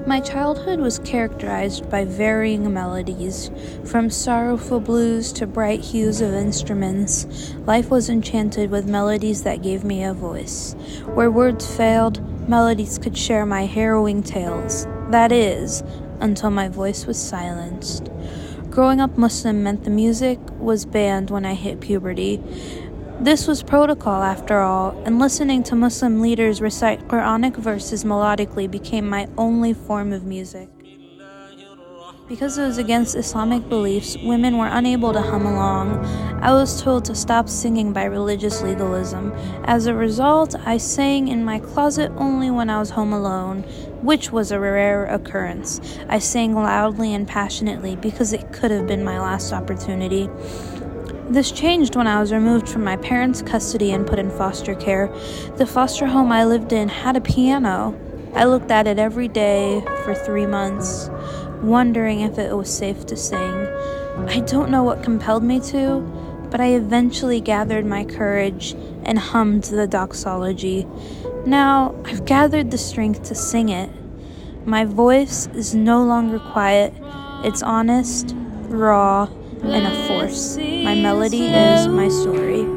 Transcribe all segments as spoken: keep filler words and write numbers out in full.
My childhood was characterized by varying melodies, from sorrowful blues to bright hues of instruments. Life was enchanted with melodies that gave me a voice. Where words failed, melodies could share my harrowing tales. That is, until my voice was silenced. Growing up Muslim meant the music was banned when I hit puberty. This was protocol, after all, and listening to Muslim leaders recite Quranic verses melodically became my only form of music. Because it was against Islamic beliefs, women were unable to hum along. I was told to stop singing by religious legalism. As a result, I sang in my closet only when I was home alone, which was a rare occurrence. I sang loudly and passionately because it could have been my last opportunity. This changed when I was removed from my parents' custody and put in foster care. The foster home I lived in had a piano. I looked at it every day for three months, wondering if it was safe to sing. I don't know what compelled me to, but I eventually gathered my courage and hummed the doxology. Now, I've gathered the strength to sing it. My voice is no longer quiet. It's honest, raw, and a force. My melody is my story.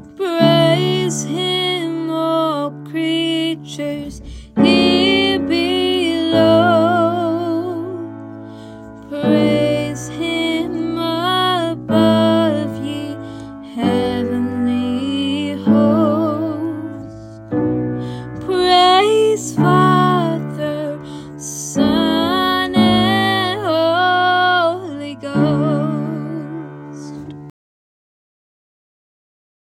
Praise him, all creatures, he be